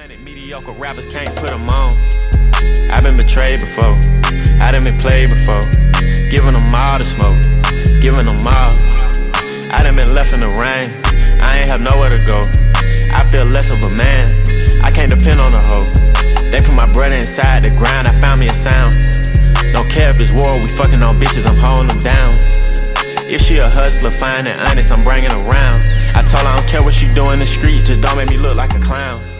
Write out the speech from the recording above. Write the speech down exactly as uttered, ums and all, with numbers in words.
Granted, mediocre rappers can't put them on. I've been betrayed before, I done been played before. Giving them all the smoke, giving them all. I done been left in the rain, I ain't have nowhere to go. I feel less of a man, I can't depend on a hoe. They put my brother inside the ground, I found me a sound. Don't care if it's war, we fucking on bitches, I'm holding them down. If she a hustler, fine and honest, I'm bringing her around. I told her I don't care what she do in the street, just don't make me look like a clown.